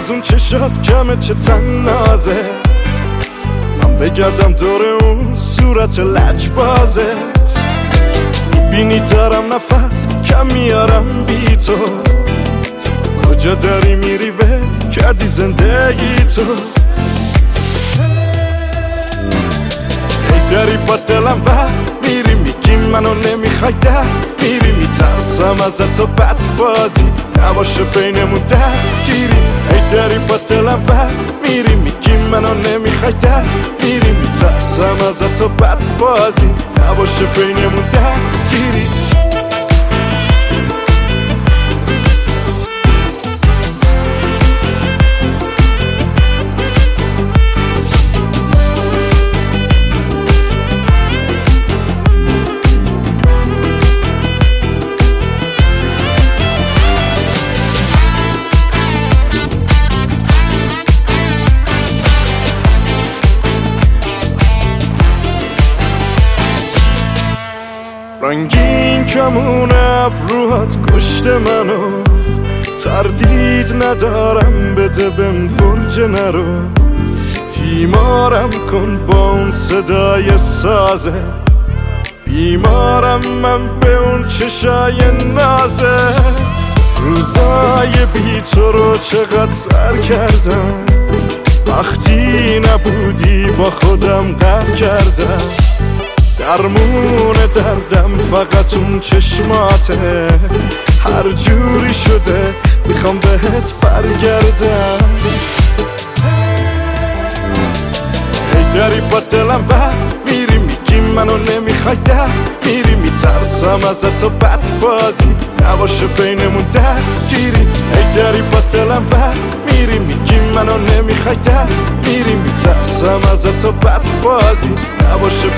از اون چشات کمه چه تنازه، من بگردم دور اون صورت لجبازت. میبینی دارم نفس کم میارم بی تو، کجا داری میری ول کردی زندگی تو. ای داری با دلم بر میری میگی منو نمیخوای در میری، میترسم ازت و بدفازی نباشه بینمون درگیری. ای داری با دلم بر میری میگی منو نمیخوای در میری، میترسم ازت و بدفازی نباشه بینمون درگیری. رنگین کمون ابروهات کشت منو، تردید ندارم بده بهم فرجه نرو. تیمارم کن با اون صدای سازه، بیمارم من به اون چشای نازت. روزای بی تو رو چقدر سر کردم، وقتی نبودی با خودم غم کردم. درمون دردم فقط اون چشماته، هر جوری شده میخوام بهت برگردم. ای داری با دلم بر میری میگی منو نمیخوای در میری، میترسم ازت و بدفازی نباشه بینمون درگیری. ای داری با دلم بر میری میگی منو نمیخوای در میری، میترسم ازت و بدفازی نباشه